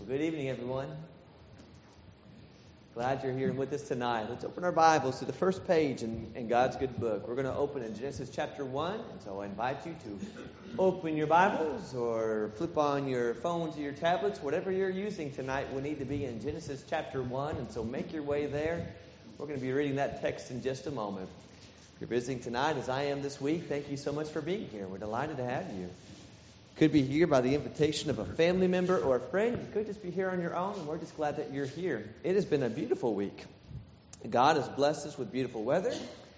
Good evening, everyone. Glad you're here with us tonight. Let's open our Bibles to the first page in God's good book. We're going to open in Genesis chapter 1, and so I invite you to open your Bibles or flip on your phones or your tablets, whatever you're using tonight. We need to be in Genesis chapter 1, and so make your way there. We're going to be reading that text in just a moment. If you're visiting tonight, as I am this week, thank you so much for being here. We're delighted to have you. Could be here by the invitation of a family member or a friend. You could just be here on your own, and we're just glad that you're here. It has been a beautiful week. God has blessed us with beautiful weather,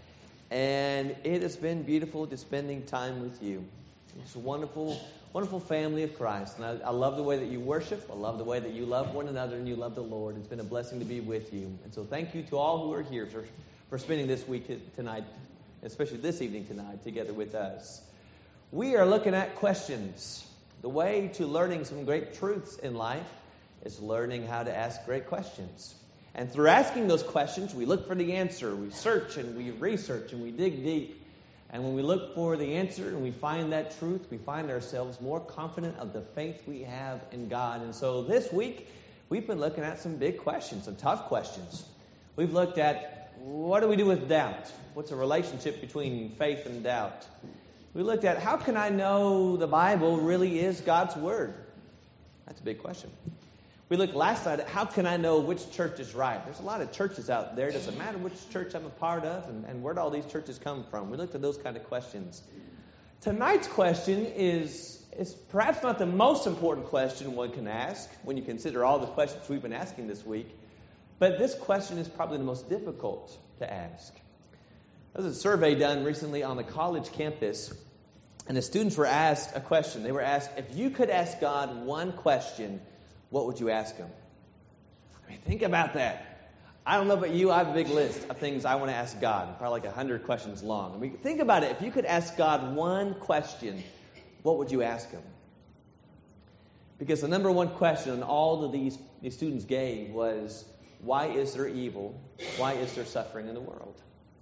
and it has been beautiful just spending time with you. It's a wonderful, wonderful family of Christ, and I love the way that you worship. I love the way that you love one another and you love the Lord. It's been a blessing to be with you, and so thank you to all who are here for spending this week tonight, especially this evening tonight, together with us. We are looking at questions. The way to learning some great truths in life is learning how to ask great questions. And through asking those questions, we look for the answer. We search and we research and we dig deep. And when we look for the answer and we find that truth, we find ourselves more confident of the faith we have in God. And so this week, we've been looking at some big questions, some tough questions. We've looked at, what do we do with doubt? What's the relationship between faith and doubt? We looked at, how can I know the Bible really is God's Word? That's a big question. We looked last night at, how can I know which church is right? There's a lot of churches out there. It doesn't matter which church I'm a part of, and where do all these churches come from? We looked at those kind of questions. Tonight's question is perhaps not the most important question one can ask when you consider all the questions we've been asking this week, but this question is probably the most difficult to ask. There was a survey done recently on the college campus, and the students were asked a question. They were asked, if you could ask God one question, what would you ask Him? I mean, think about that. I don't know about you, I have a big list of things I want to ask God, probably like 100 questions long. I mean, think about it. If you could ask God one question, what would you ask Him? Because the number one question all of these students gave was, why is there evil? Why is there suffering in the world?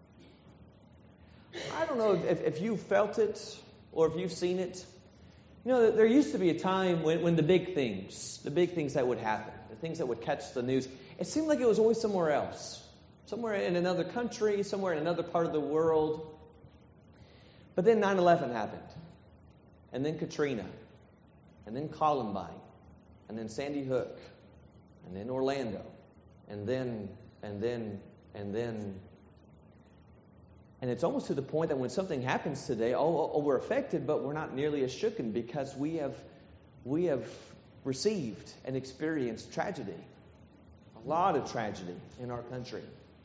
I don't know if you felt it or if you've seen it. You know, there used to be a time when the big things that would happen, the things that would catch the news, it seemed like it was always somewhere else, somewhere in another country, somewhere in another part of the world. But then 9/11 happened, and then Katrina, and then Columbine, and then Sandy Hook, and then Orlando, and then. And it's almost to the point that when something happens today, we're affected, but we're not nearly as shooken because we have received and experienced tragedy, a lot of tragedy in our country.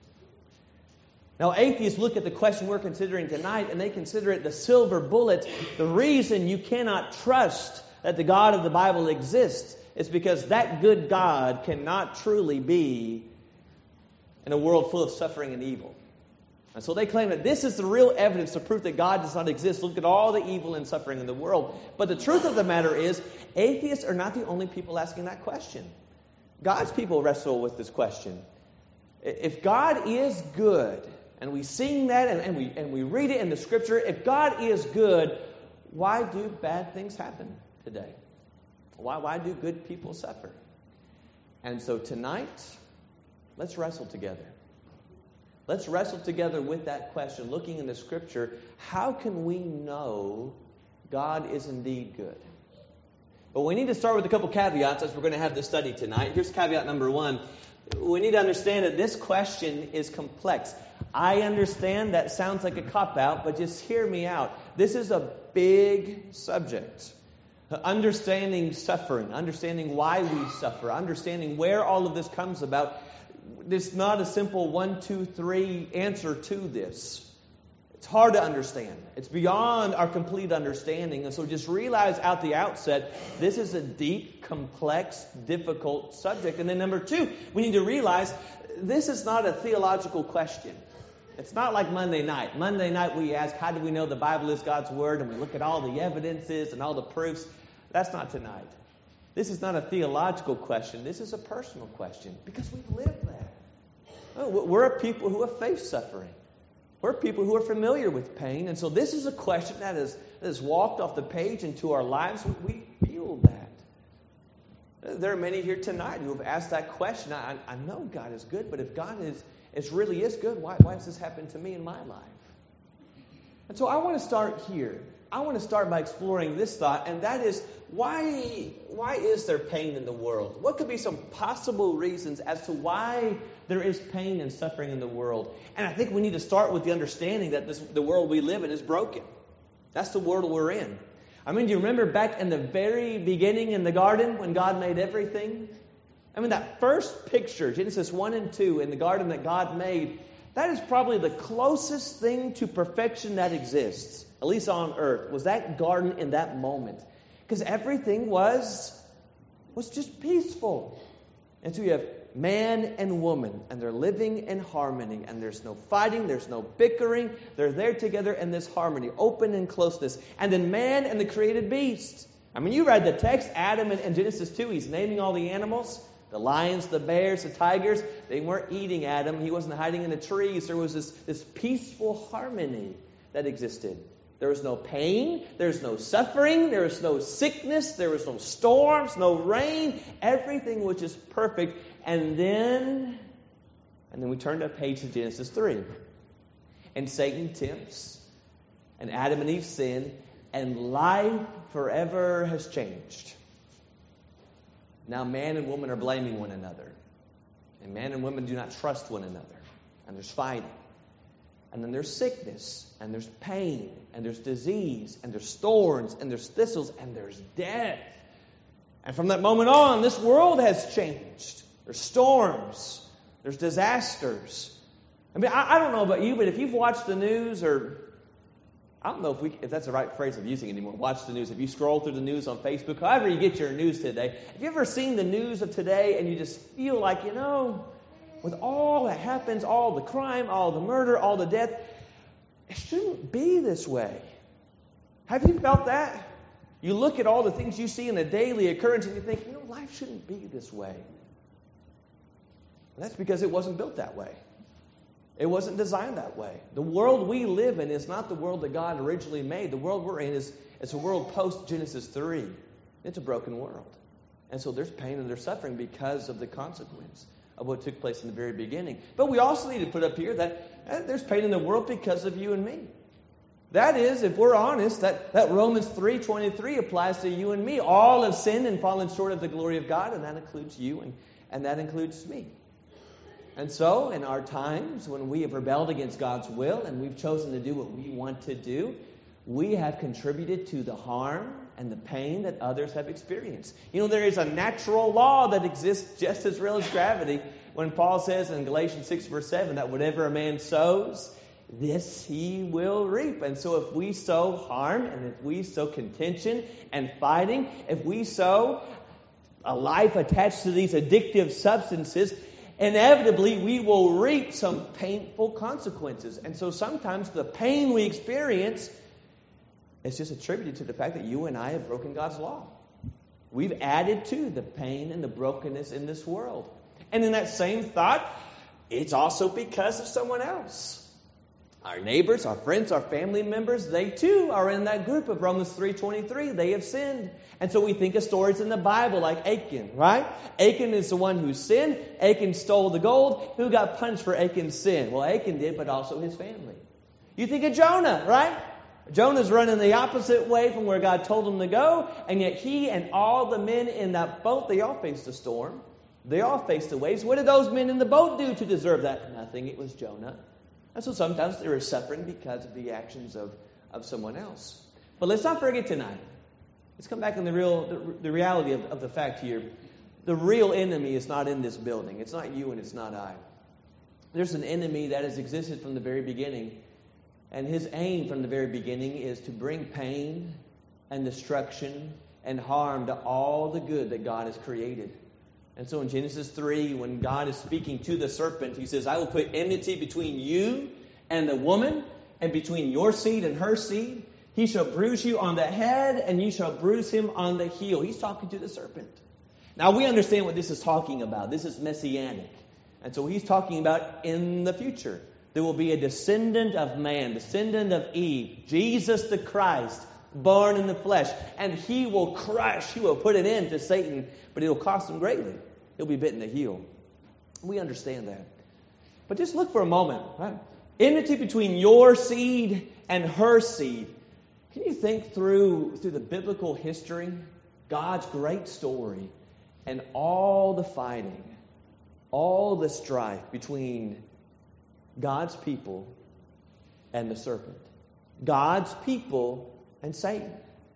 Now, atheists look at the question we're considering tonight, and they consider it the silver bullet. The reason you cannot trust that the God of the Bible exists is because that good God cannot truly be in a world full of suffering and evil. And so they claim that this is the real evidence, the proof that God does not exist. Look at all the evil and suffering in the world. But the truth of the matter is, atheists are not the only people asking that question. God's people wrestle with this question. If God is good, and we sing that and we read it in the Scripture, if God is good, why do bad things happen today? Why do good people suffer? And so tonight, let's wrestle together. Let's wrestle together with that question, looking in the Scripture. How can we know God is indeed good? But we need to start with a couple caveats as we're going to have this study tonight. Here's caveat number one. We need to understand that this question is complex. I understand that sounds like a cop-out, but just hear me out. This is a big subject. Understanding suffering, understanding why we suffer, understanding where all of this comes about. There's not a simple 1, 2, 3 answer to this. It's hard to understand. It's beyond our complete understanding. And so just realize at the outset, this is a deep, complex, difficult subject. And then number two, we need to realize this is not a theological question. It's not like Monday night. Monday night we ask, how do we know the Bible is God's Word? And we look at all the evidences and all the proofs. That's not tonight. This is not a theological question. This is a personal question because we live that. We're a people who have faced suffering. We're people who are familiar with pain. And so this is a question that has walked off the page into our lives. We feel that. There are many here tonight who have asked that question. I know God is good, but if God really is good, why has this happened to me in my life? And so I want to start here. I want to start by exploring this thought, and that is, why is there pain in the world? What could be some possible reasons as to why there is pain and suffering in the world? And I think we need to start with the understanding that the world we live in is broken. That's the world we're in. I mean, do you remember back in the very beginning in the garden when God made everything? I mean, that first picture, Genesis 1 and 2, in the garden that God made, that is probably the closest thing to perfection that exists, at least on earth, was that garden in that moment. Because everything was just peaceful. And so you have man and woman, and they're living in harmony, and there's no fighting, there's no bickering. They're there together in this harmony, open and closeness. And then man and the created beast. I mean, you read the text, Adam in Genesis 2, he's naming all the animals. The lions, the bears, the tigers, they weren't eating Adam. He wasn't hiding in the trees. There was this peaceful harmony that existed. There was no pain. There's no suffering. There was no sickness. There was no storms, no rain. Everything was just perfect. And then we turn to a page to Genesis 3. And Satan tempts. And Adam and Eve sin. And life forever has changed. Now man and woman are blaming one another. And man and woman do not trust one another. And there's fighting. And then there's sickness. And there's pain. And there's disease. And there's thorns. And there's thistles. And there's death. And from that moment on, this world has changed. There's storms. There's disasters. I mean, I don't know about you, but if you've watched the news, or I don't know if that's the right phrase of using anymore, watch the news. If you scroll through the news on Facebook, however you get your news today, have you ever seen the news of today and you just feel like, with all that happens, all the crime, all the murder, all the death, it shouldn't be this way. Have you felt that? You look at all the things you see in the daily occurrence and you think, life shouldn't be this way. And that's because it wasn't built that way. It wasn't designed that way. The world we live in is not the world that God originally made. The world we're in is a world post-Genesis 3. It's a broken world. And so there's pain and there's suffering because of the consequence of what took place in the very beginning. But we also need to put up here that there's pain in the world because of you and me. That is, if we're honest, that Romans 3:23 applies to you and me. All have sinned and fallen short of the glory of God, and that includes you and that includes me. And so, in our times when we have rebelled against God's will and we've chosen to do what we want to do, we have contributed to the harm and the pain that others have experienced. There is a natural law that exists just as real as gravity when Paul says in Galatians 6 verse 7 that whatever a man sows, this he will reap. And so if we sow harm and if we sow contention and fighting, if we sow a life attached to these addictive substances, inevitably we will reap some painful consequences. And so sometimes the pain we experience is just attributed to the fact that you and I have broken God's law. We've added to the pain and the brokenness in this world. And in that same thought, it's also because of someone else. Our neighbors, our friends, our family members, they too are in that group of Romans 3:23. They have sinned. And so we think of stories in the Bible like Achan, right? Achan is the one who sinned. Achan stole the gold. Who got punished for Achan's sin? Well, Achan did, but also his family. You think of Jonah, right? Jonah's running the opposite way from where God told him to go. And yet he and all the men in that boat, they all faced a storm. They all faced the waves. What did those men in the boat do to deserve that? Nothing. It was Jonah. And so sometimes there is suffering because of the actions of someone else. But let's not forget tonight. Let's come back on the reality of the fact here. The real enemy is not in this building. It's not you and it's not I. There's an enemy that has existed from the very beginning. And his aim from the very beginning is to bring pain and destruction and harm to all the good that God has created. And so in Genesis 3, when God is speaking to the serpent, he says, I will put enmity between you and the woman, and between your seed and her seed. He shall bruise you on the head, and you shall bruise him on the heel. He's talking to the serpent. Now we understand what this is talking about. This is messianic. And so he's talking about in the future. There will be a descendant of man, descendant of Eve, Jesus the Christ, born in the flesh. And he will crush, he will put an end to Satan, but it'll cost him greatly. He'll be bitten the heel. We understand that. But just look for a moment, right? Enmity between your seed and her seed. Can you think through the biblical history, God's great story, and all the fighting, all the strife between God's people and the serpent, God's people and Satan?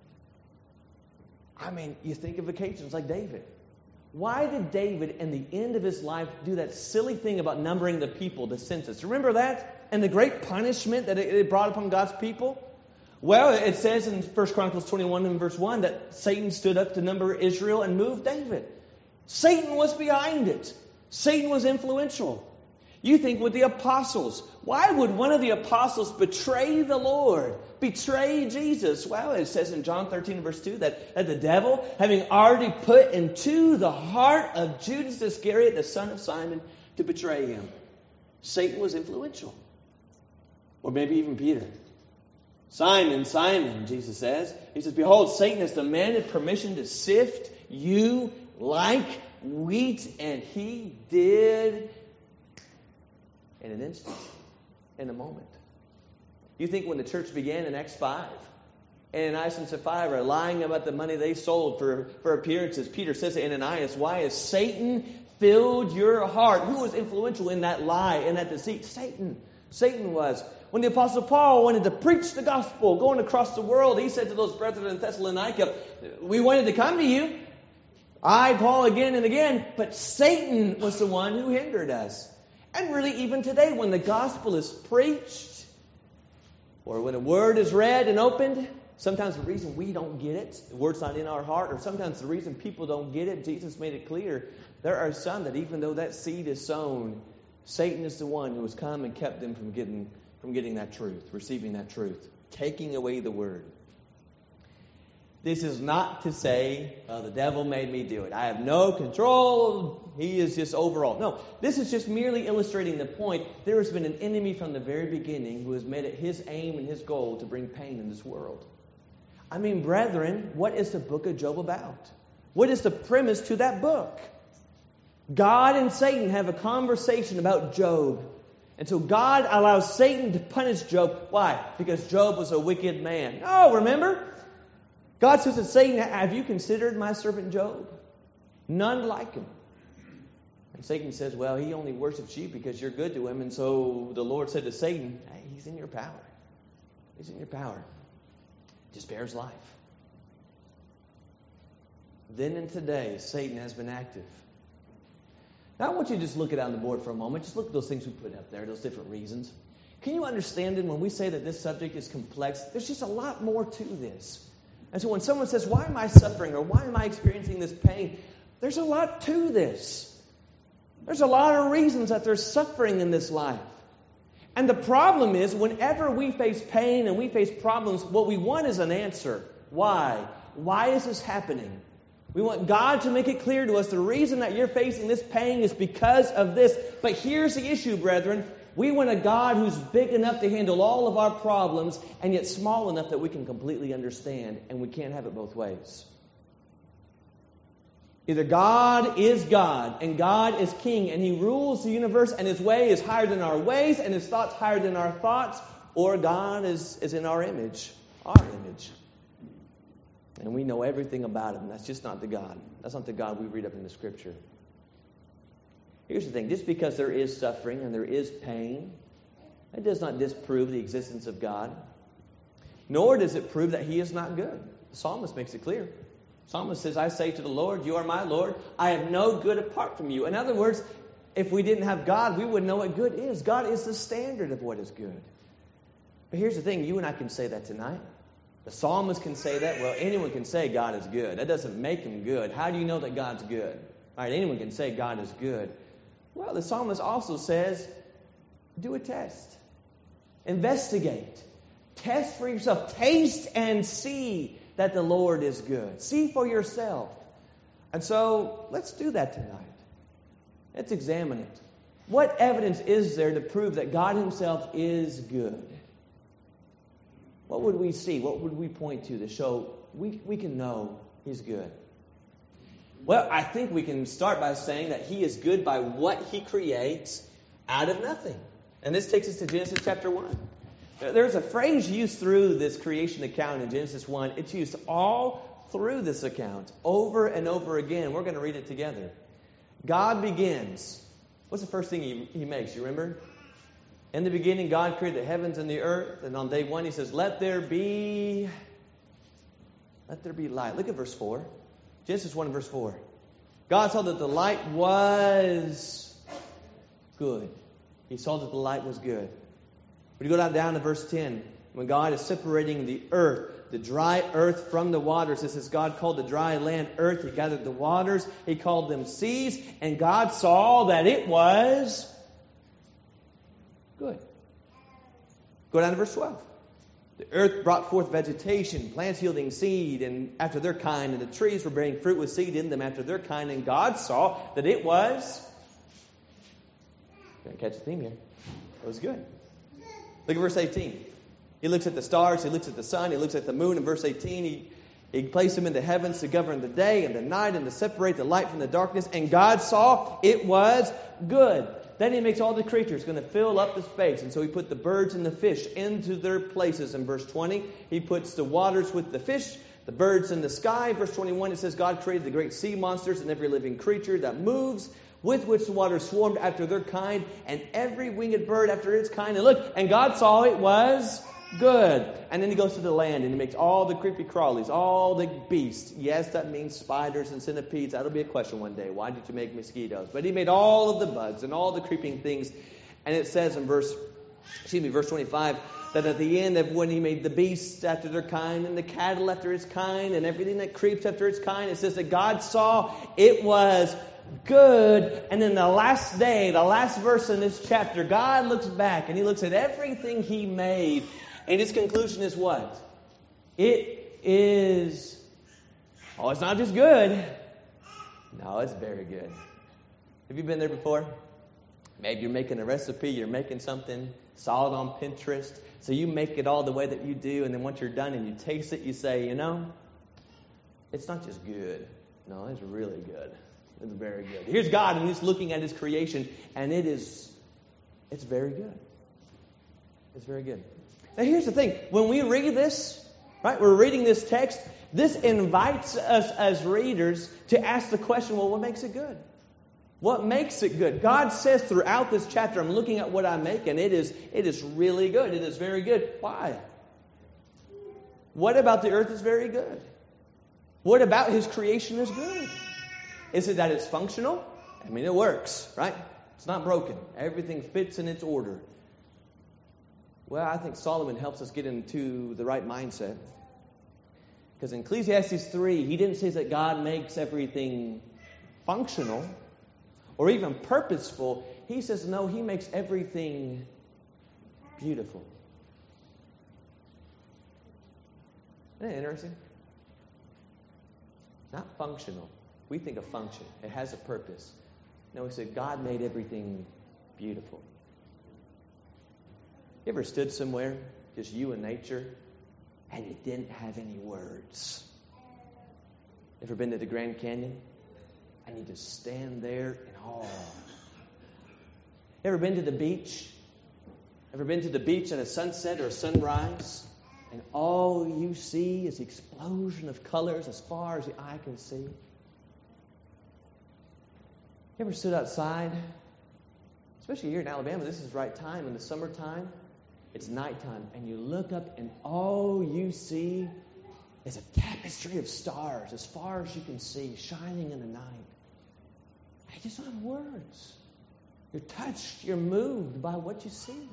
I mean, you think of occasions like David. Why did David, in the end of his life, do that silly thing about numbering the people, the census? Remember that? And the great punishment that it brought upon God's people? Well, it says in 1 Chronicles 21 and verse 1 that Satan stood up to number Israel and moved David. Satan was behind it. Satan was influential. You think with the apostles. Why would one of the apostles betray the Lord? Betray Jesus? Well, it says in John 13 verse 2 that the devil, having already put into the heart of Judas Iscariot, the son of Simon, to betray him. Satan was influential. Or maybe even Peter. Simon, Simon, Jesus says. He says, behold, Satan has demanded permission to sift you like wheat, and he did in an instant, in a moment. You think when the church began in Acts 5, Ananias and Sapphira lying about the money they sold for appearances, Peter says to Ananias, why has Satan filled your heart? Who was influential in that lie and that deceit? Satan. Satan was. When the Apostle Paul wanted to preach the gospel, going across the world, he said to those brethren in Thessalonica, we wanted to come to you. I, Paul, again and again, but Satan was the one who hindered us. And really, even today, when the gospel is preached, or when a word is read and opened, sometimes the reason we don't get it, the word's not in our heart, or sometimes the reason people don't get it, Jesus made it clear, there are some that even though that seed is sown, Satan is the one who has come and kept them from getting that truth, receiving that truth, taking away the word. This is not to say, the devil made me do it. I have no control. He is just overall. No, this is just merely illustrating the point. There has been an enemy from the very beginning who has made it his aim and his goal to bring pain in this world. I mean, brethren, what is the book of Job about? What is the premise to that book? God and Satan have a conversation about Job. And so God allows Satan to punish Job. Why? Because Job was a wicked man. Oh, remember? God says to Satan, have you considered my servant Job? None like him. And Satan says, well, he only worships you because you're good to him. And so the Lord said to Satan, hey, he's in your power. He's in your power. Just bears life. Then and today, Satan has been active. Now I want you to just look it on the board for a moment. Just look at those things we put up there, those different reasons. Can you understand it when we say that this subject is complex? There's just a lot more to this. And so when someone says, why am I suffering or why am I experiencing this pain? There's a lot to this. There's a lot of reasons that there's suffering in this life. And the problem is whenever we face pain and we face problems, what we want is an answer. Why? Why is this happening? We want God to make it clear to us the reason that you're facing this pain is because of this. But here's the issue, brethren. We want a God who's big enough to handle all of our problems and yet small enough that we can completely understand, and we can't have it both ways. Either God is God and God is King and He rules the universe and His way is higher than our ways and His thoughts higher than our thoughts, or God is in our image. And we know everything about Him. That's just not the God. That's not the God we read up in the Scripture. Here's the thing. Just because there is suffering and there is pain, that does not disprove the existence of God. Nor does it prove that He is not good. The psalmist makes it clear. The psalmist says, I say to the Lord, you are my Lord. I have no good apart from you. In other words, if we didn't have God, we wouldn't know what good is. God is the standard of what is good. But here's the thing. You and I can say that tonight. The psalmist can say that. Well, anyone can say God is good. That doesn't make Him good. How do you know that God's good? All right, anyone can say God is good. Well, the psalmist also says, do a test. Investigate. Test for yourself. Taste and see that the Lord is good. See for yourself. And so, let's do that tonight. Let's examine it. What evidence is there to prove that God Himself is good? what would we see? What would we point to show we can know He's good? Well, I think we can start by saying that He is good by what He creates out of nothing. And this takes us to Genesis chapter 1. There's a phrase used through this creation account in Genesis 1. It's used all through this account, over and over again. We're going to read it together. God begins. What's the first thing He makes? You remember? In the beginning, God created the heavens and the earth. And on day 1, He says, let there be light. Look at verse 4. Genesis 1 verse 4. God saw that the light was good. He saw that the light was good. When you go down to verse 10, when God is separating the earth, the dry earth from the waters, it says God called the dry land earth. He gathered the waters. He called them seas. And God saw that it was good. Go down to verse 12. The earth brought forth vegetation, plants yielding seed, and after their kind, and the trees were bearing fruit with seed in them after their kind. And God saw that it was. You're going to catch the theme here. It was good. Look at verse 18. He looks at the stars, he looks at the sun, he looks at the moon. In verse 18, he placed them in the heavens to govern the day and the night and to separate the light from the darkness. And God saw it was good. Then He makes all the creatures going to fill up the space. And so He put the birds and the fish into their places. In verse 20, He puts the waters with the fish, the birds in the sky. Verse 21, it says God created the great sea monsters and every living creature that moves, with which the waters swarmed after their kind, and every winged bird after its kind. And look, and God saw it was good. And then He goes to the land and He makes all the creepy crawlies, all the beasts. Yes, that means spiders and centipedes. That'll be a question one day. Why did you make mosquitoes? But He made all of the bugs and all the creeping things. And it says in verse 25, that at the end of when He made the beasts after their kind and the cattle after its kind and everything that creeps after its kind, it says that God saw it was good. And then the last day, the last verse in this chapter, God looks back and He looks at everything He made. And His conclusion is what? It is, it's not just good. No, it's very good. Have you been there before? Maybe you're making a recipe, you're making something, saw it on Pinterest. So you make it all the way that you do, and then once you're done and you taste it, you say, it's not just good. No, it's really good. It's very good. Here's God, and He's looking at His creation, and it's very good. It's very good. Now here's the thing. When we read this, right, we're reading this text, this invites us as readers to ask the question, well, what makes it good? What makes it good? God says throughout this chapter, I'm looking at what I make, and it is really good. It is very good. Why? What about the earth is very good? What about His creation is good? Is it that it's functional? I mean, it works, right? It's not broken. Everything fits in its order. Well, I think Solomon helps us get into the right mindset. Because in Ecclesiastes 3, he didn't say that God makes everything functional or even purposeful. He says, no, He makes everything beautiful. Isn't that interesting? Not functional. We think of function. It has a purpose. No, He said God made everything beautiful. You ever stood somewhere, just you and nature, and you didn't have any words? Ever been to the Grand Canyon? And you just stand there in awe. Ever been to the beach? Ever been to the beach at a sunset or a sunrise? And all you see is the explosion of colors as far as the eye can see? You ever stood outside? Especially here in Alabama, this is the right time. In the summertime, it's nighttime. And you look up and all you see is a tapestry of stars as far as you can see, shining in the night. You just don't have words. You're touched, you're moved by what you see.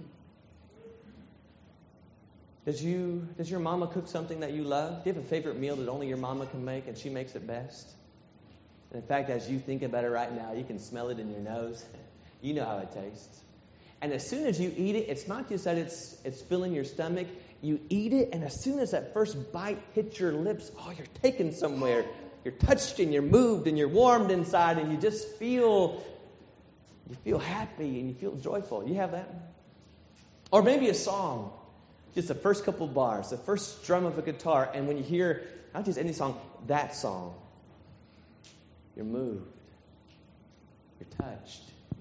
Does your mama cook something that you love? Do you have a favorite meal that only your mama can make and she makes it best? And in fact, as you think about it right now, you can smell it in your nose. You know how it tastes. And as soon as you eat it, it's not just that it's filling your stomach. You eat it, and as soon as that first bite hits your lips, you're taken somewhere. You're touched and you're moved and you're warmed inside, and you just feel happy and you feel joyful. You have that? Or maybe a song. just the first couple bars, the first strum of a guitar, and when you hear, not just any song, that song, you're moved. You're touched.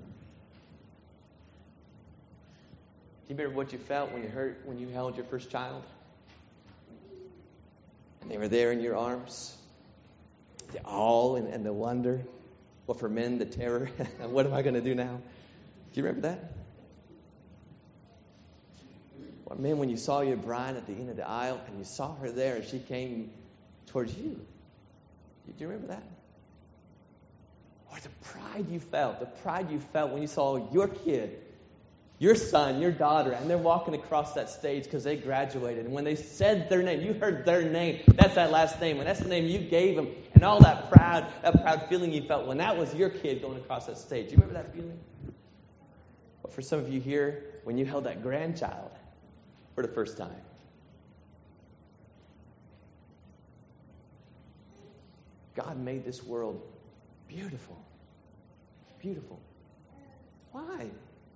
Do you remember what you felt when you held your first child? And they were there in your arms? The awe and the wonder. Well, for men, the terror. What am I going to do now? Do you remember that? Or men, when you saw your bride at the end of the aisle and you saw her there and she came towards you. Do you remember that? Or the pride you felt when you saw your kid, your son, your daughter, and they're walking across that stage because they graduated. And when they said their name, you heard their name. That's that last name. And that's the name you gave them. And all that proud feeling you felt when that was your kid going across that stage. Do you remember that feeling? But for some of you here, when you held that grandchild for the first time. God made this world beautiful. Beautiful. Why?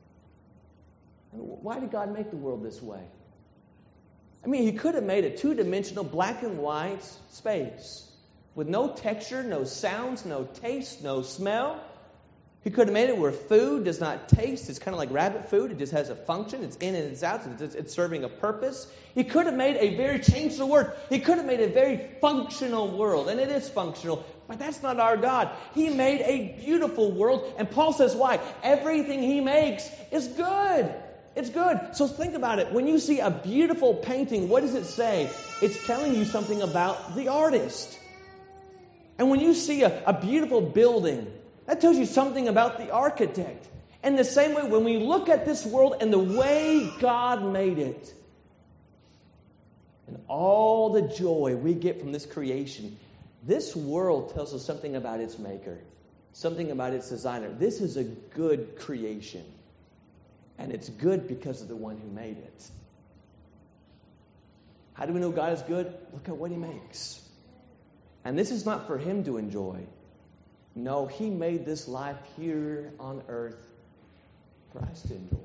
Why did God make the world this way? I mean, He could have made a two-dimensional black and white space with no texture, no sounds, no taste, no smell. He could have made it where food does not taste. It's kind of like rabbit food. It just has a function. It's in and it's out. It's serving a purpose. He could have made change the word. He could have made a very functional world. And it is functional. But that's not our God. He made a beautiful world. And Paul says why? Everything He makes is good. It's good. So think about it. When you see a beautiful painting, what does it say? It's telling you something about the artist. And when you see a beautiful building, that tells you something about the architect. And the same way, when we look at this world and the way God made it, and all the joy we get from this creation, this world tells us something about its maker, something about its designer. This is a good creation. And it's good because of the one who made it. How do we know God is good? Look at what He makes. And this is not for Him to enjoy. No, He made this life here on earth for us to enjoy.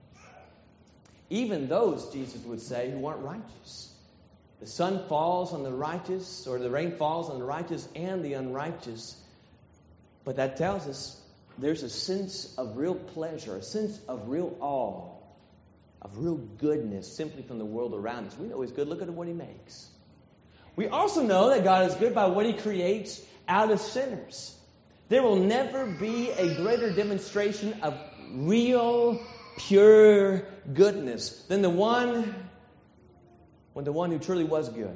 Even those, Jesus would say, who aren't righteous. The sun falls on the righteous, or the rain falls on the righteous and the unrighteous. But that tells us there's a sense of real pleasure, a sense of real awe, of real goodness simply from the world around us. We know He's good. Look at what He makes. We also know that God is good by what He creates out of sinners. There will never be a greater demonstration of real, pure goodness than the one who truly was good.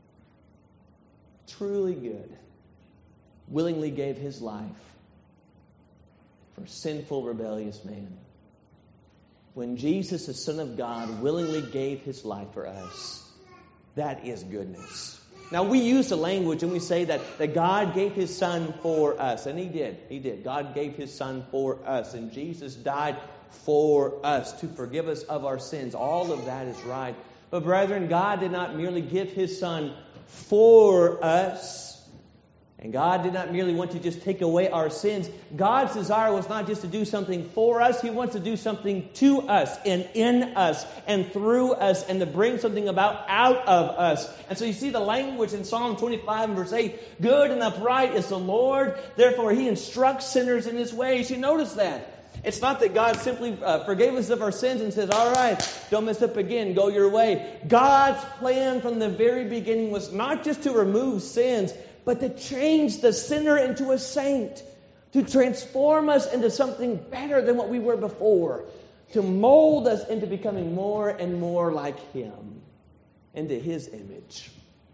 Truly good. Willingly gave His life for sinful, rebellious man. When Jesus, the Son of God, willingly gave His life for us, that is goodness. Now, we use the language and we say that God gave His Son for us. And He did. He did. God gave His Son for us. And Jesus died for us to forgive us of our sins. All of that is right. But brethren, God did not merely give His Son for us. And God did not merely want to just take away our sins. God's desire was not just to do something for us. He wants to do something to us and in us and through us and to bring something about out of us. And so you see the language in Psalm 25 and verse 8. Good and upright is the Lord. Therefore He instructs sinners in His ways. You notice that. It's not that God simply forgave us of our sins and says, all right, don't mess up again, go your way. God's plan from the very beginning was not just to remove sins, but to change the sinner into a saint, to transform us into something better than what we were before, to mold us into becoming more and more like Him, into His image.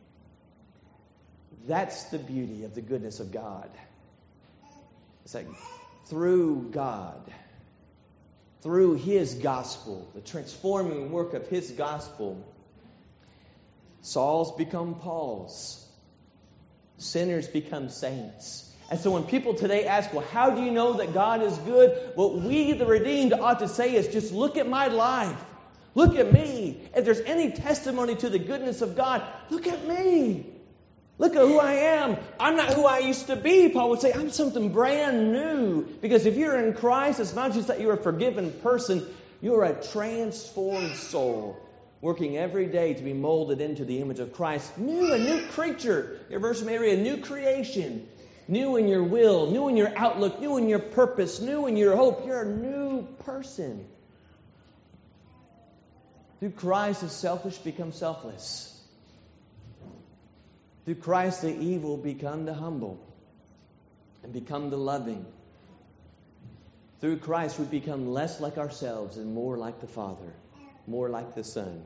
That's the beauty of the goodness of God. It's like through God, through His gospel, the transforming work of His gospel, Saul's become Paul's. Sinners become saints. And so when people today ask, well, how do you know that God is good? What we, the redeemed, ought to say is just look at my life. Look at me. If there's any testimony to the goodness of God, look at me. Look at who I am. I'm not who I used to be. Paul would say, I'm something brand new. Because if you're in Christ, it's not just that you're a forgiven person. You're a transformed soul. working every day to be molded into the image of Christ. A new creature. Your verse may read, a new creation. New in your will, new in your outlook, new in your purpose, new in your hope. You're a new person. Through Christ, the selfish become selfless. Through Christ, the evil become the humble and become the loving. Through Christ, we become less like ourselves and more like the Father, more like the Son.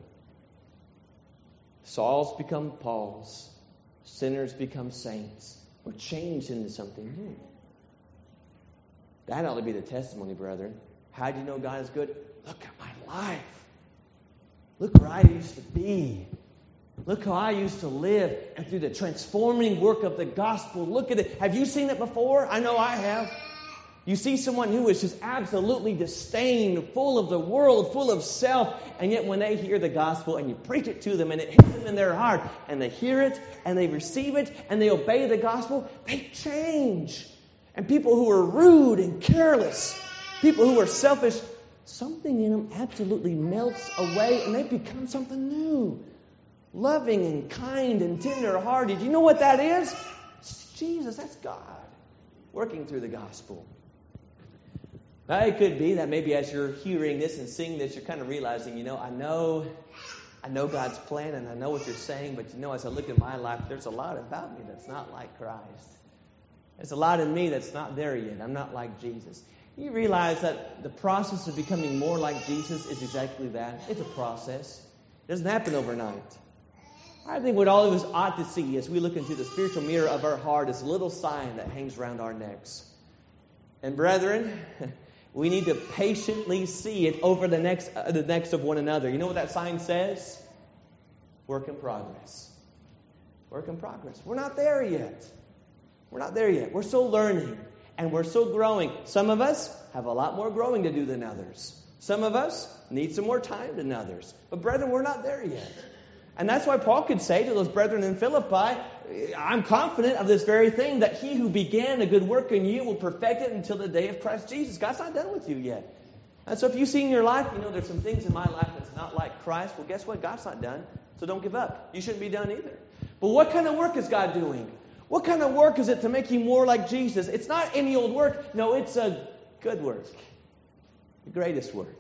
Sauls become Pauls. Sinners become saints. We're changed into something new. That ought to be the testimony, brethren. How do you know God is good? Look at my life. Look where I used to be. Look how I used to live. And through the transforming work of the gospel, look at it. Have you seen it before? I know I have. You see someone who is just absolutely disdained, full of the world, full of self, and yet when they hear the gospel and you preach it to them and it hits them in their heart, and they hear it and they receive it and they obey the gospel, they change. And people who are rude and careless, people who are selfish, something in them absolutely melts away and they become something new. Loving and kind and tender-hearted. You know what that is? It's Jesus, that's God working through the gospel. Now, it could be that maybe as you're hearing this and seeing this, you're kind of realizing, I know God's plan and I know what you're saying, but as I look at my life, there's a lot about me that's not like Christ. There's a lot in me that's not there yet. I'm not like Jesus. You realize that the process of becoming more like Jesus is exactly that. It's a process. It doesn't happen overnight. I think what all of us ought to see as we look into the spiritual mirror of our heart is a little sign that hangs around our necks. And brethren, we need to patiently see it over the necks of one another. You know what that sign says? Work in progress. Work in progress. We're not there yet. We're not there yet. We're still learning and we're still growing. Some of us have a lot more growing to do than others. Some of us need some more time than others. But brethren, we're not there yet. And that's why Paul could say to those brethren in Philippi, I'm confident of this very thing, that he who began a good work in you will perfect it until the day of Christ Jesus. God's not done with you yet. And so if you see in your life, there's some things in my life that's not like Christ, well, guess what? God's not done. So don't give up. You shouldn't be done either. But what kind of work is God doing? What kind of work is it to make you more like Jesus? It's not any old work. No, it's a good work. The greatest work.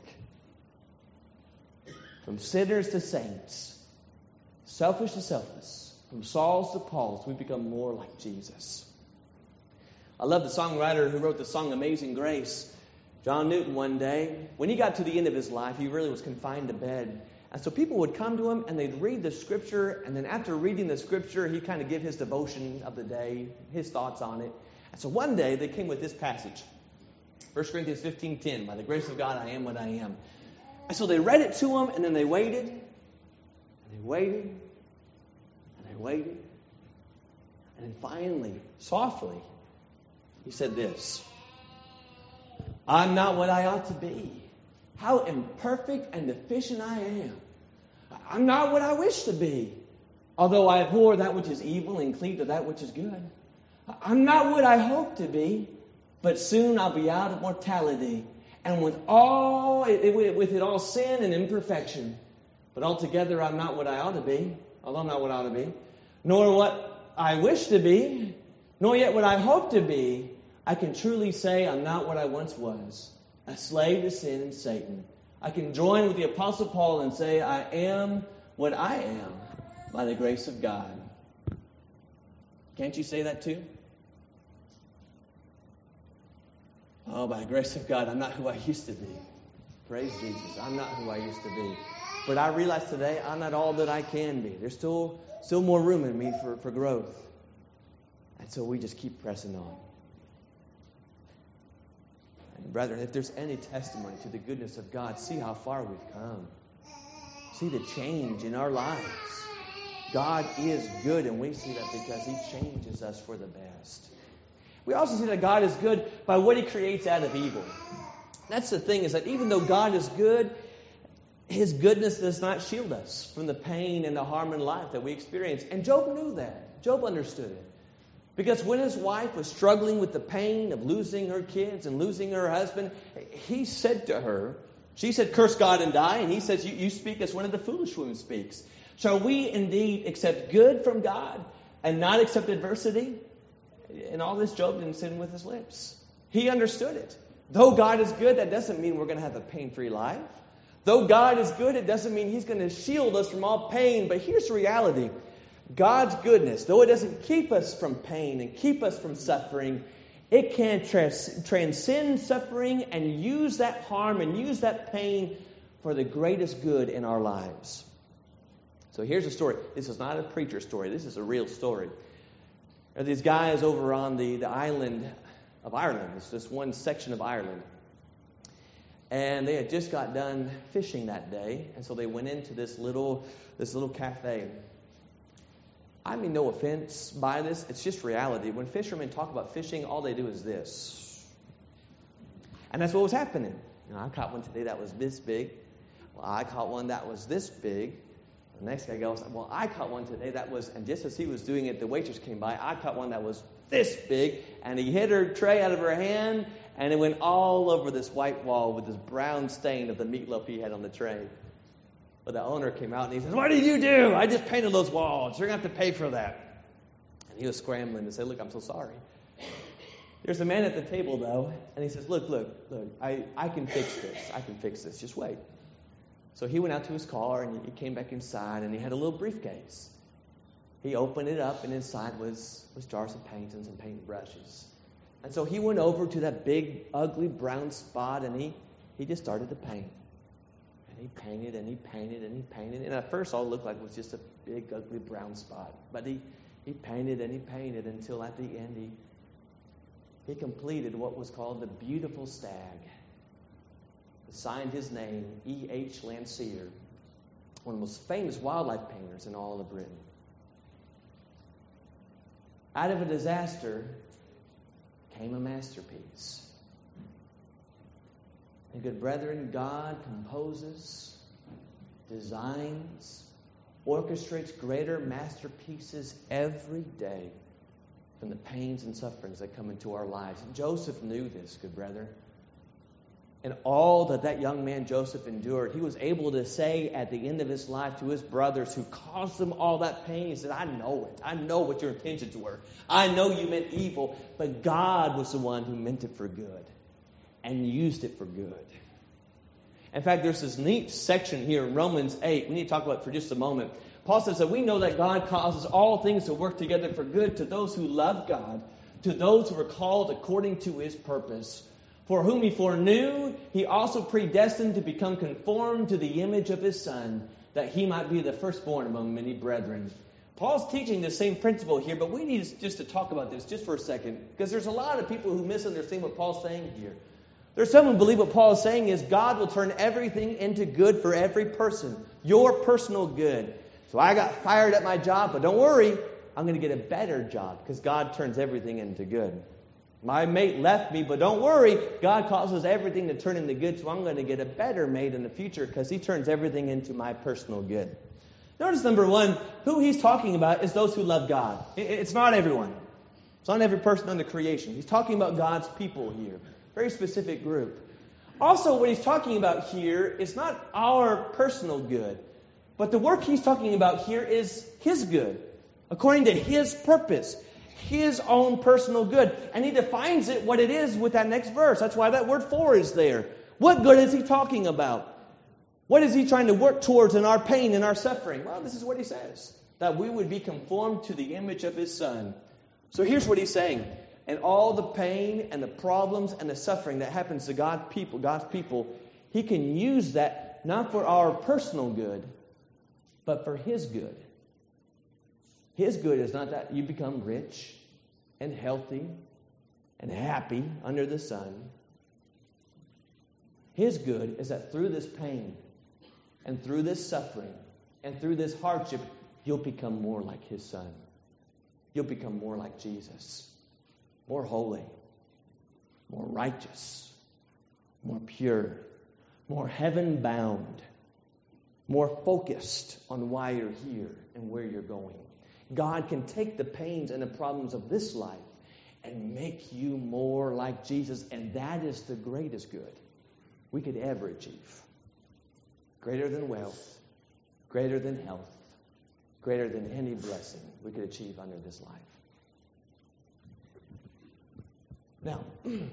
From sinners to saints. Selfish to selfless. From Sauls to Pauls, we become more like Jesus. I love the songwriter who wrote the song Amazing Grace. John Newton one day, when he got to the end of his life, he really was confined to bed. And so people would come to him and they'd read the scripture, and then after reading the scripture, he'd kind of give his devotion of the day, his thoughts on it. And so one day they came with this passage. 1 Corinthians 15:10, by the grace of God I am what I am. And so they read it to him, and then they waited, and they waited, and they waited. And then finally, softly, he said this: I'm not what I ought to be. How imperfect and deficient I am. I'm not what I wish to be, although I abhor that which is evil and cleave to that which is good. I'm not what I hope to be, but soon I'll be out of mortality, and with it all sin and imperfection. But altogether I'm not what I ought to be, although I'm not what I ought to be, nor what I wish to be, nor yet what I hope to be. I can truly say I'm not what I once was, a slave to sin and Satan. I can join with the Apostle Paul and say I am what I am by the grace of God. Can't you say that too? Oh, by the grace of God, I'm not who I used to be. Praise Jesus. I'm not who I used to be. But I realize today I'm not all that I can be. There's still more room in me for growth. And so we just keep pressing on. And brethren, if there's any testimony to the goodness of God, see how far we've come. See the change in our lives. God is good, and we see that because He changes us for the best. We also see that God is good by what He creates out of evil. That's the thing, is that even though God is good, His goodness does not shield us from the pain and the harm in life that we experience. And Job knew that. Job understood it. Because when his wife was struggling with the pain of losing her kids and losing her husband, he said to her, She said, curse God and die. And he says, you speak as one of the foolish women speaks. Shall we indeed accept good from God and not accept adversity? And all this, Job didn't sin with his lips. He understood it. Though God is good, that doesn't mean we're going to have a pain-free life. Though God is good, it doesn't mean He's going to shield us from all pain. But here's the reality. God's goodness, though it doesn't keep us from pain and keep us from suffering, it can transcend suffering and use that harm and use that pain for the greatest good in our lives. So here's a story. This is not a preacher story. This is a real story. There are these guys over on the island of Ireland. It's just one section of Ireland. And they had just got done fishing that day. And so they went into this little cafe. I mean, no offense by this. It's just reality. When fishermen talk about fishing, all they do is this. And that's what was happening. I caught one today that was this big. Well, I caught one that was this big. The next guy goes, well, I caught one today that was, and just as he was doing it, the waitress came by. I caught one that was this big, and he hit her tray out of her hand, and it went all over this white wall with this brown stain of the meatloaf he had on the tray. But the owner came out and he says, what did you do? I just painted those walls. You're going to have to pay for that. And he was scrambling to say, look, I'm so sorry. There's a man at the table, though, and he says, look, I can fix this. I can fix this. Just wait. So he went out to his car, and he came back inside, and he had a little briefcase. He opened it up, and inside was jars of paint and some paint brushes. And so he went over to that big, ugly brown spot, and he just started to paint. And he painted, and he painted, and he painted. And at first, all it looked like was just a big, ugly brown spot. But he painted, and he painted, until at the end, he completed what was called the Beautiful Stag. Signed his name, E.H. Landseer, one of the most famous wildlife painters in all of Britain. Out of a disaster came a masterpiece. And good brethren, God composes, designs, orchestrates greater masterpieces every day from the pains and sufferings that come into our lives. Joseph knew this, good brethren. And all that young man Joseph endured, he was able to say at the end of his life to his brothers who caused him all that pain, he said, I know it. I know what your intentions were. I know you meant evil, but God was the one who meant it for good and used it for good. In fact, there's this neat section here in Romans 8. We need to talk about it for just a moment. Paul says that we know that God causes all things to work together for good to those who love God, to those who are called according to His purpose. For whom He foreknew, He also predestined to become conformed to the image of His Son, that He might be the firstborn among many brethren. Paul's teaching the same principle here, but we need just to talk about this just for a second, because there's a lot of people who misunderstand what Paul's saying here. There's some who believe what Paul is saying is God will turn everything into good for every person, your personal good. So I got fired at my job, but don't worry, I'm going to get a better job, because God turns everything into good. My mate left me, but don't worry, God causes everything to turn into good, so I'm going to get a better mate in the future because He turns everything into my personal good. Notice, number one, who he's talking about is those who love God. It's not everyone. It's not every person under creation. He's talking about God's people here. Very specific group. Also, what he's talking about here is not our personal good, but the work he's talking about here is His good, according to His purpose. His own personal good. And he defines it, what it is, with that next verse. That's why that word for is there. What good is he talking about? What is he trying to work towards in our pain and our suffering? Well, this is what he says. That we would be conformed to the image of His Son. So here's what he's saying. And all the pain and the problems and the suffering that happens to God's people, He can use that not for our personal good, but for His good. His good is not that you become rich and healthy and happy under the sun. His good is that through this pain and through this suffering and through this hardship, you'll become more like His Son. You'll become more like Jesus. More holy, more righteous, more pure, more heaven-bound, more focused on why you're here and where you're going. God can take the pains and the problems of this life and make you more like Jesus, and that is the greatest good. we could ever achieve. Greater than wealth, greater than health, greater than any blessing we could achieve under this life. Now,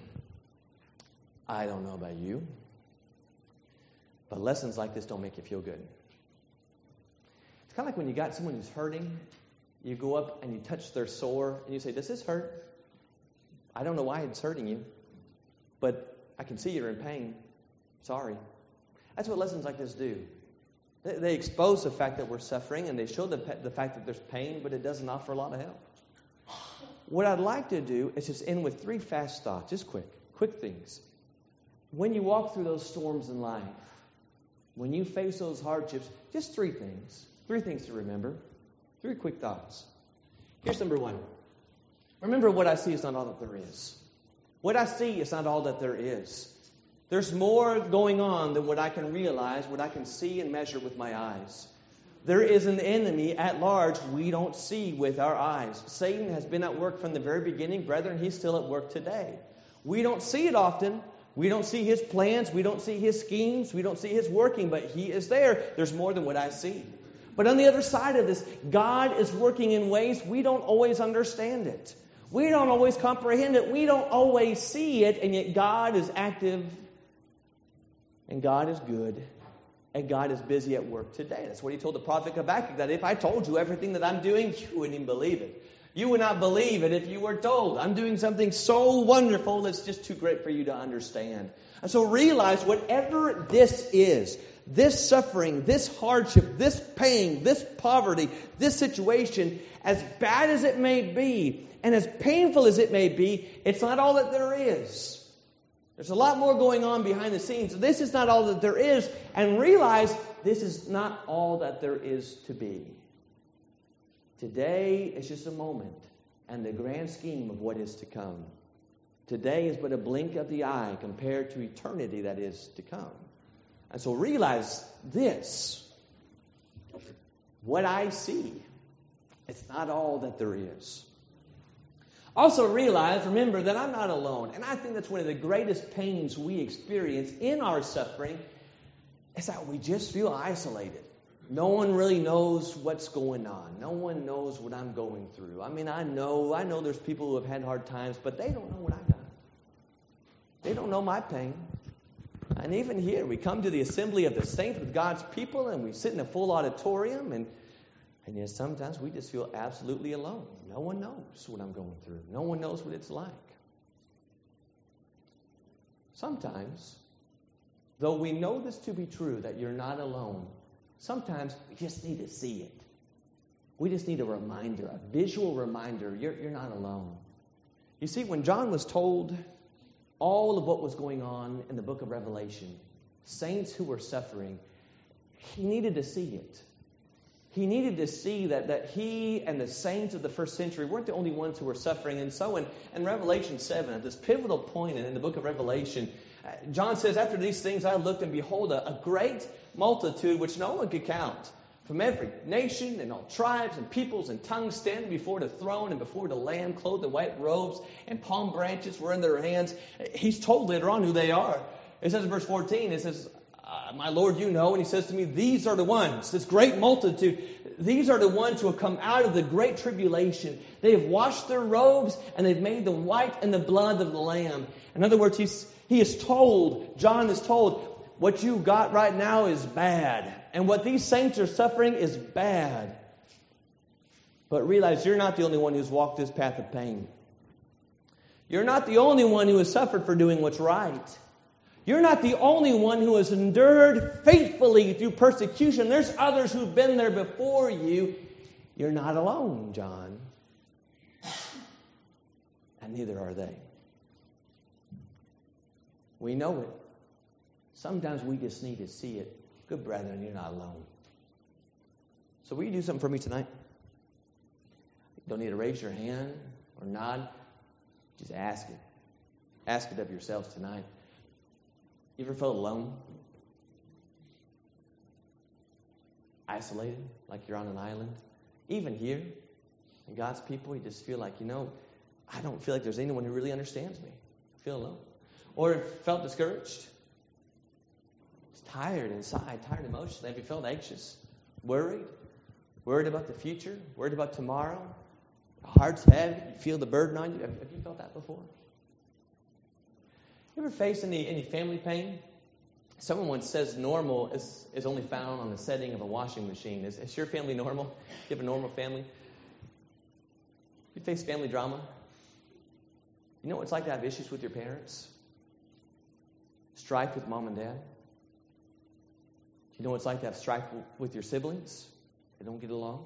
I don't know about you, but lessons like this don't make you feel good. It's kind of like when you got someone who's hurting, you go up and you touch their sore and you say, "Does this hurt? I don't know why it's hurting you, but I can see you're in pain. Sorry." That's what lessons like this do. They expose the fact that we're suffering, and they show the fact that there's pain, but it doesn't offer a lot of help. What I'd like to do is just end with 3 fast thoughts, just quick things. When you walk through those storms in life, when you face those hardships, just 3 things. 3 things to remember. 3 quick thoughts. Here's number 1. Remember, what I see is not all that there is. What I see is not all that there is. There's more going on than what I can realize, what I can see and measure with my eyes. There is an enemy at large we don't see with our eyes. Satan has been at work from the very beginning. Brethren, he's still at work today. We don't see it often. We don't see his plans. We don't see his schemes. We don't see his working, but he is there. There's more than what I see. But on the other side of this, God is working in ways we don't always understand it. We don't always comprehend it. We don't always see it, and yet God is active, and God is good, and God is busy at work today. That's what he told the prophet Habakkuk, that if I told you everything that I'm doing, you wouldn't even believe it. You would not believe it if you were told. I'm doing something so wonderful that's just too great for you to understand. And so realize whatever this is, this suffering, this hardship, this pain, this poverty, this situation, as bad as it may be, and as painful as it may be, it's not all that there is. There's a lot more going on behind the scenes. This is not all that there is. And realize this is not all that there is to be. Today is just a moment and the grand scheme of what is to come. Today is but a blink of the eye compared to eternity that is to come. And so realize this. What I see, it's not all that there is. Also remember that I'm not alone. And I think that's one of the greatest pains we experience in our suffering, is that we just feel isolated. No one really knows what's going on. No one knows what I'm going through. I mean, I know there's people who have had hard times, but they don't know what I got. They don't know my pain. And even here, we come to the assembly of the saints with God's people, and we sit in a full auditorium, and yet sometimes we just feel absolutely alone. No one knows what I'm going through. No one knows what it's like. Sometimes, though we know this to be true, that you're not alone, sometimes we just need to see it. We just need a reminder, a visual reminder. You're not alone. You see, when John was told all of what was going on in the book of Revelation, saints who were suffering, he needed to see it. He needed to see that he and the saints of the first century weren't the only ones who were suffering. And so in Revelation 7, at this pivotal point in the book of Revelation, John says, "After these things I looked, and behold, a great multitude which no one could count, from every nation and all tribes and peoples and tongues, standing before the throne and before the Lamb, clothed in white robes, and palm branches were in their hands." He's told later on who they are. It says in verse 14, it says, "My Lord, you know," and he says to me, "These are the ones," this great multitude, "these are the ones who have come out of the great tribulation. They have washed their robes, and they've made them white in the blood of the Lamb." In other words, he is told, John is told, what you got right now is bad. And what these saints are suffering is bad. But realize you're not the only one who's walked this path of pain. You're not the only one who has suffered for doing what's right. You're not the only one who has endured faithfully through persecution. There's others who've been there before you. You're not alone, John. And neither are they. We know it. Sometimes we just need to see it. Good brethren, you're not alone. So will you do something for me tonight? You don't need to raise your hand or nod. Just ask it. Ask it of yourselves tonight. You ever felt alone? Isolated, like you're on an island? Even here, in God's people, you just feel like, I don't feel like there's anyone who really understands me. I feel alone. Or felt discouraged. tired inside, tired emotionally? Have you felt anxious, worried? Worried about the future? Worried about tomorrow? Heart's heavy? You feel the burden on you? Have you felt that before? You ever faced any family pain? Someone once says normal is only found on the setting of a washing machine. Is your family normal? You have a normal family? You face family drama? You know what it's like to have issues with your parents? Strife with mom and dad? You know what it's like to have strife with your siblings? They don't get along?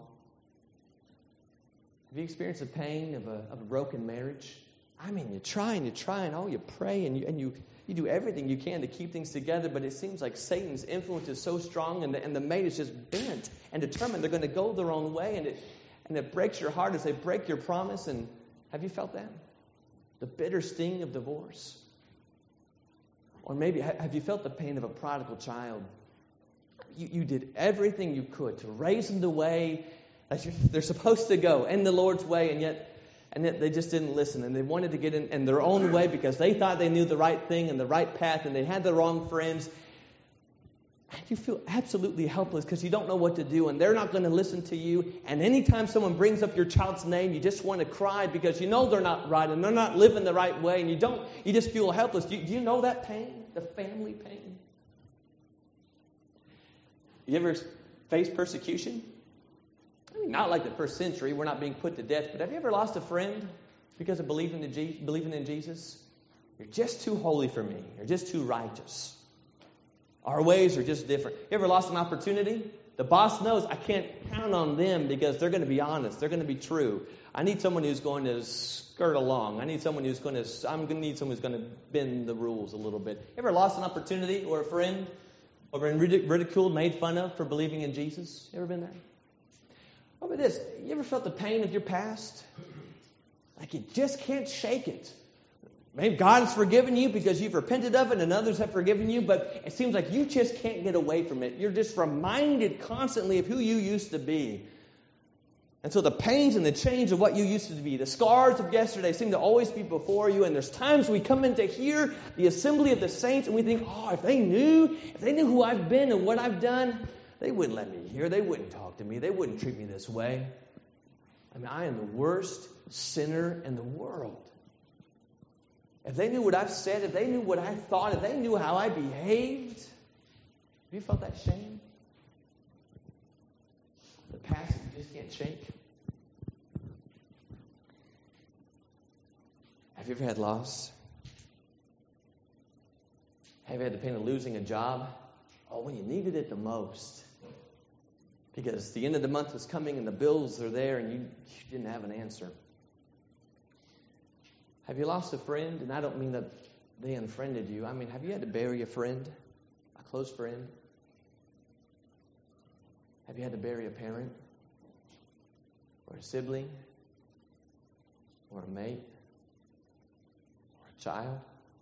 Have you experienced the pain of a broken marriage? I mean, you try and you pray and you do everything you can to keep things together, but it seems like Satan's influence is so strong and the mate is just bent and determined they're going to go their own way, and it breaks your heart as they break your promise. And have you felt that? The bitter sting of divorce? Or maybe have you felt the pain of a prodigal child? You did everything you could to raise them the way that they're supposed to go, in the Lord's way, and yet they just didn't listen, and they wanted to get in their own way because they thought they knew the right thing and the right path, and they had the wrong friends. And you feel absolutely helpless because you don't know what to do, and they're not going to listen to you. And anytime someone brings up your child's name, you just want to cry because you know they're not right and they're not living the right way, and you just feel helpless. Do you know that pain, the family pain? You ever faced persecution? I mean, not like the first century. We're not being put to death. But have you ever lost a friend because of believing in Jesus? You're just too holy for me. You're just too righteous. Our ways are just different. You ever lost an opportunity? The boss knows I can't count on them because they're going to be honest. They're going to be true. I need someone who's going to skirt along. I'm going to need someone who's going to bend the rules a little bit. You ever lost an opportunity or a friend? Or been ridiculed, made fun of for believing in Jesus? You ever been there? What about this? You ever felt the pain of your past? Like you just can't shake it. Maybe God has forgiven you because you've repented of it and others have forgiven you, but it seems like you just can't get away from it. You're just reminded constantly of who you used to be. And so the pains and the change of what you used to be, the scars of yesterday seem to always be before you. And there's times we come in to hear the assembly of the saints and we think, if they knew who I've been and what I've done, they wouldn't let me hear. They wouldn't talk to me. They wouldn't treat me this way. I mean, I am the worst sinner in the world. If they knew what I've said, if they knew what I thought, if they knew how I behaved, have you felt that shame? The past you just can't shake? Have you ever had loss? Have you had the pain of losing a job? When you needed it the most. Because the end of the month was coming and the bills are there and you didn't have an answer. Have you lost a friend? And I don't mean that they unfriended you. I mean, have you had to bury a friend? A close friend? Have you had to bury a parent? Or a sibling? Or a mate? Or a child?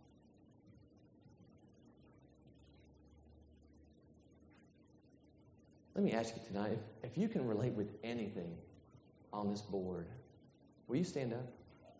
Let me ask you tonight, if you can relate with anything on this board, will you stand up?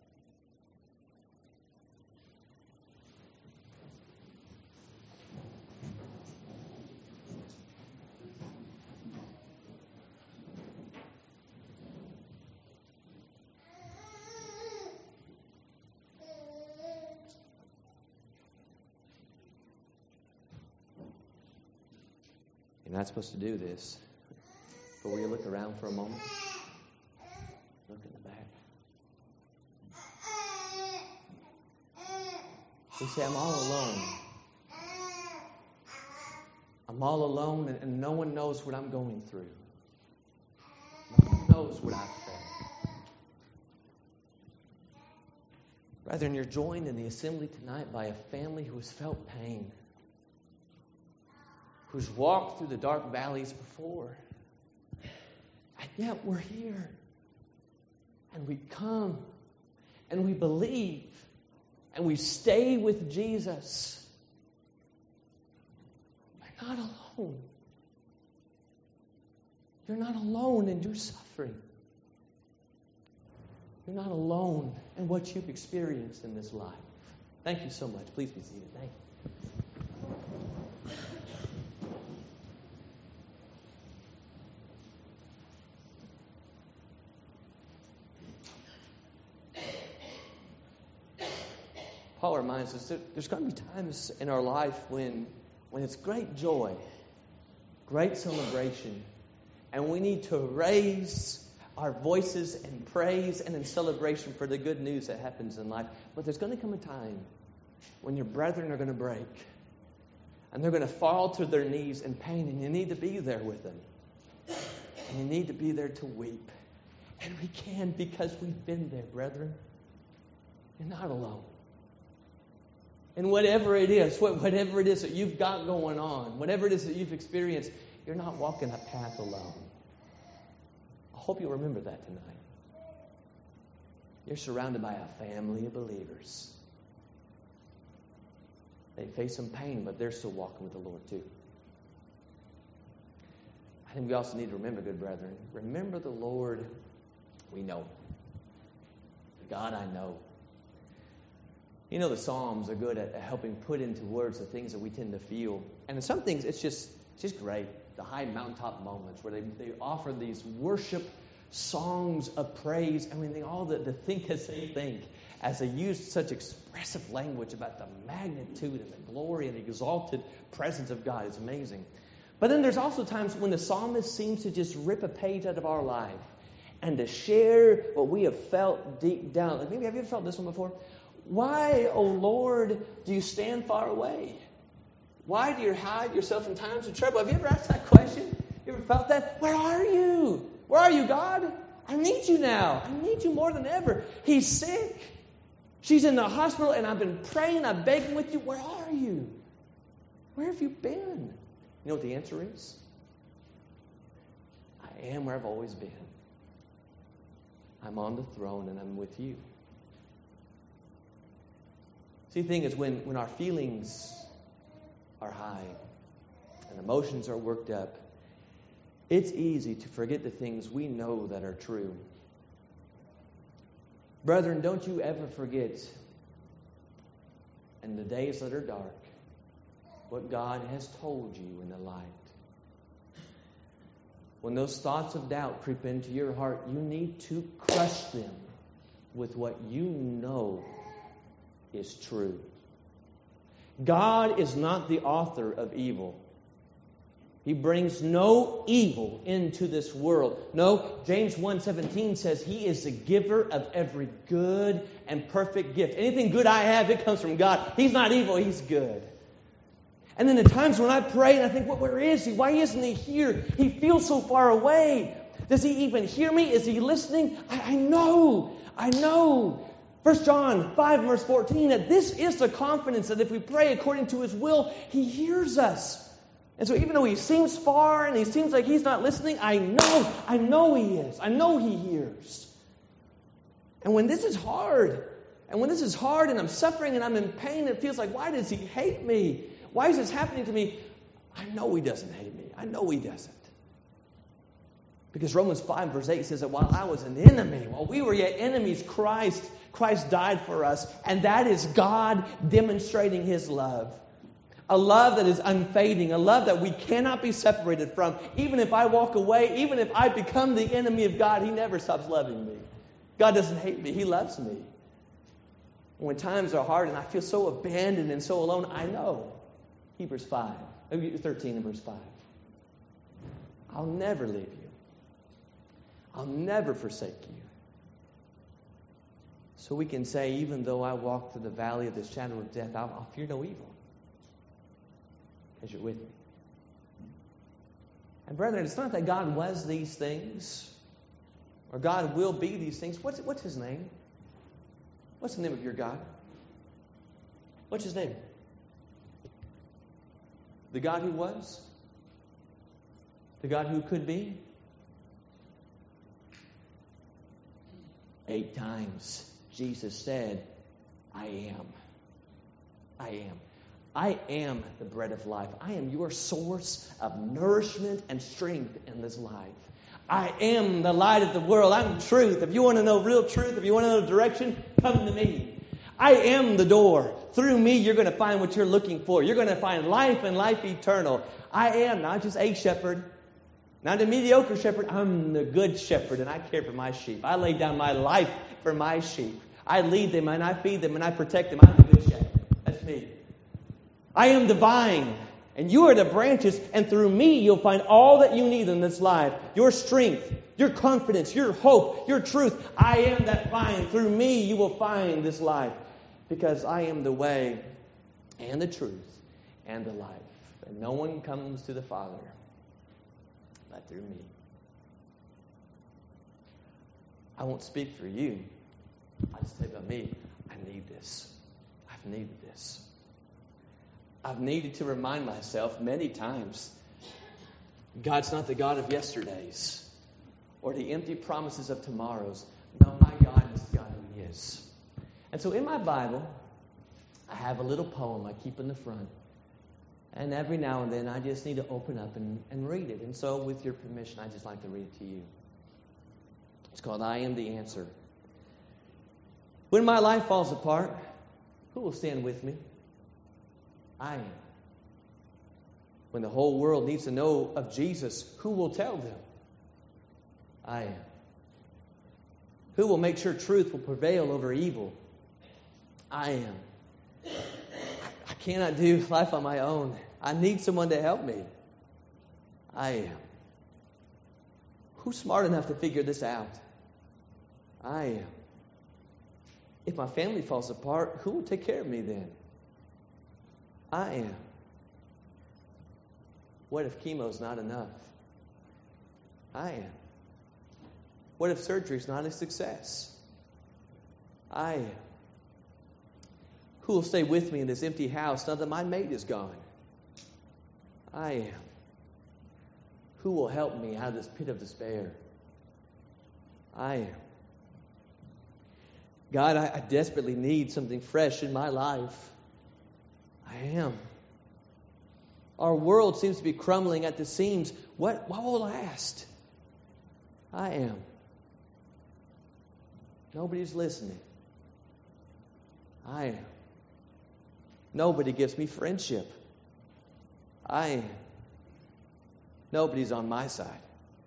You're not supposed to do this, but will you look around for a moment? Look in the back. You say, I'm all alone. I'm all alone and no one knows what I'm going through. No one knows what I've felt. Brethren, you're joined in the assembly tonight by a family who has felt pain, who's walked through the dark valleys before. And yet we're here. And we come. And we believe. And we stay with Jesus. We're not alone. You're not alone in your suffering. You're not alone in what you've experienced in this life. Thank you so much. Please be seated. Thank you. Paul reminds us that there's going to be times in our life when it's great joy, great celebration, and we need to raise our voices in praise and in celebration for the good news that happens in life. But there's going to come a time when your brethren are going to break, and they're going to fall to their knees in pain, and you need to be there with them. And you need to be there to weep. And we can because we've been there, brethren. You're not alone. And whatever it is that you've got going on, whatever it is that you've experienced, you're not walking a path alone. I hope you'll remember that tonight. You're surrounded by a family of believers. They face some pain, but they're still walking with the Lord too. I think we also need to remember, good brethren, remember the Lord we know. The God I know. You know, the Psalms are good at helping put into words the things that we tend to feel. And in some things, it's just great. The high mountaintop moments where they offer these worship songs of praise. I mean, all the think as they think, as they use such expressive language about the magnitude and the glory and the exalted presence of God. It's amazing. But then there's also times when the psalmist seems to just rip a page out of our life and to share what we have felt deep down. Like maybe have you ever felt this one before? Why, O Lord, do you stand far away? Why do you hide yourself in times of trouble? Have you ever asked that question? You ever felt that? Where are you? Where are you, God? I need you now. I need you more than ever. He's sick. She's in the hospital, and I've been praying, I'm begging with you. Where are you? Where have you been? You know what the answer is? I am where I've always been. I'm on the throne, and I'm with you. See, the thing is, when our feelings are high and emotions are worked up, it's easy to forget the things we know that are true. Brethren, don't you ever forget, in the days that are dark, what God has told you in the light. When those thoughts of doubt creep into your heart, you need to crush them with what you know is true. God is not the author of evil. He brings no evil into this world. No, James 1:17 says He is the giver of every good and perfect gift. Anything good I have, it comes from God. He's not evil, He's good. And then the times when I pray and I think, well, where is He? Why isn't He here? He feels so far away. Does He even hear me? Is He listening? I know. 1 John 5 verse 14, that this is the confidence that if we pray according to His will, He hears us. And so even though He seems far and He seems like He's not listening, I know He is. I know He hears. And when this is hard, and I'm suffering and I'm in pain, it feels like, why does He hate me? Why is this happening to me? I know He doesn't hate me. I know He doesn't. Because Romans 5 verse 8 says that while I was an enemy, while we were yet enemies, Christ died for us. And that is God demonstrating His love. A love that is unfading. A love that we cannot be separated from. Even if I walk away, even if I become the enemy of God, He never stops loving me. God doesn't hate me. He loves me. When times are hard and I feel so abandoned and so alone, I know. Hebrews 13 and verse 5. I'll never leave you. I'll never forsake you. So we can say, even though I walk through the valley of the shadow of death, I'll fear no evil. Because you're with me. And brethren, it's not that God was these things, or God will be these things. What's His name? What's the name of your God? What's His name? The God who was? The God who could be? 8 times Jesus said, I am. I am. I am the bread of life. I am your source of nourishment and strength in this life. I am the light of the world. I'm truth. If you want to know real truth, if you want to know direction, come to me. I am the door. Through me, you're going to find what you're looking for. You're going to find life and life eternal. I am not just a shepherd, not a mediocre shepherd. I'm the good shepherd, and I care for my sheep. I lay down my life for my sheep. I lead them and I feed them and I protect them. I'm the good shepherd. That's me. I am the vine and you are the branches, and through me you'll find all that you need in this life. Your strength, your confidence, your hope, your truth. I am that vine. Through me you will find this life, because I am the way and the truth and the life. And no one comes to the Father but through me. I won't speak for you. I'll just tell you about me. I need this. I've needed this. I've needed to remind myself many times, God's not the God of yesterdays or the empty promises of tomorrows. No, my God is the God who He is. And so in my Bible, I have a little poem I keep in the front. And every now and then, I just need to open up and read it. And so, with your permission, I'd just like to read it to you. It's called I Am the Answer. When my life falls apart, who will stand with me? I am. When the whole world needs to know of Jesus, who will tell them? I am. Who will make sure truth will prevail over evil? I am. I cannot do life on my own. I need someone to help me. I am. Who's smart enough to figure this out? I am. If my family falls apart, who will take care of me then? I am. What if chemo's not enough? I am. What if surgery's not a success? I am. Who will stay with me in this empty house now that my mate is gone? I am. Who will help me out of this pit of despair? I am. God, I desperately need something fresh in my life. I am. Our world seems to be crumbling at the seams. What will last? I am. Nobody's listening. I am. Nobody gives me friendship. I am. Nobody's on my side.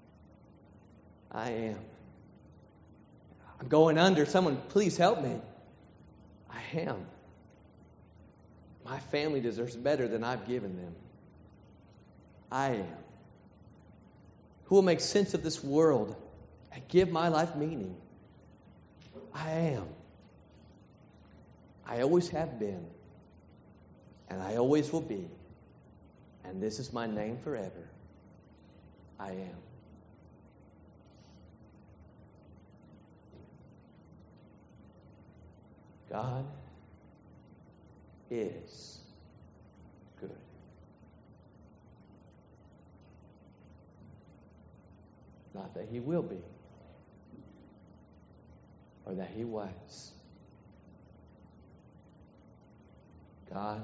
I am. I'm going under. Someone please help me. I am. My family deserves better than I've given them. I am. Who will make sense of this world and give my life meaning? I am. I always have been. And I always will be. And this is my name forever. I am. God is good. Not that He will be, or that He was. God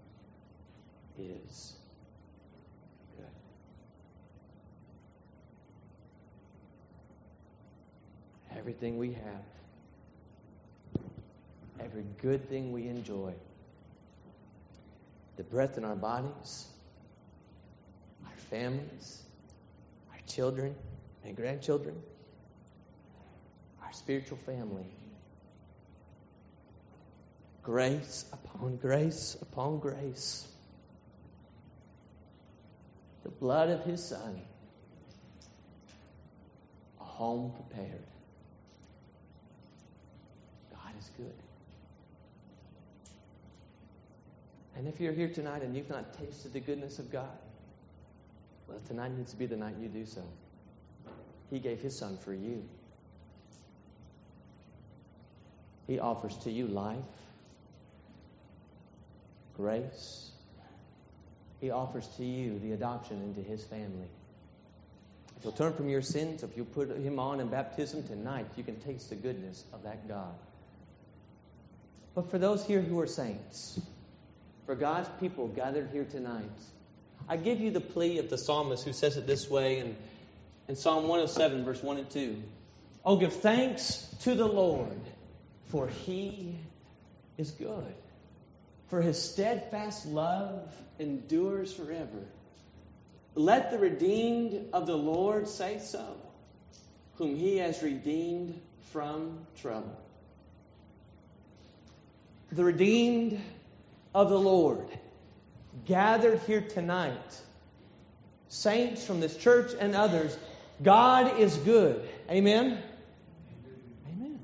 is good. Everything we have, every good thing we enjoy, the breath in our bodies, our families, our children and grandchildren, our spiritual family, grace upon grace upon grace. The blood of His Son, a home prepared. God is good. And if you're here tonight and you've not tasted the goodness of God, well, tonight needs to be the night you do so. He gave His Son for you. He offers to you life, grace. He offers to you the adoption into His family. If you'll turn from your sins, if you put Him on in baptism tonight, you can taste the goodness of that God. But for those here who are saints, for God's people gathered here tonight, I give you the plea of the psalmist who says it this way in Psalm 107, verse 1 and 2. Oh, give thanks to the Lord, for He is good. For His steadfast love endures forever. Let the redeemed of the Lord say so, whom He has redeemed from trouble. the redeemed of the Lord, gathered here tonight, saints from this church and others, God is good. Amen? Amen.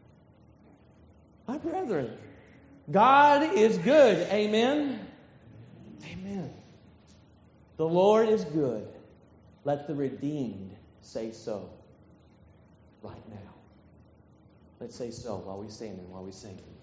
My brethren, God is good. Amen? Amen. The Lord is good. Let the redeemed say so right now. Let's say so while we stand and while we sing.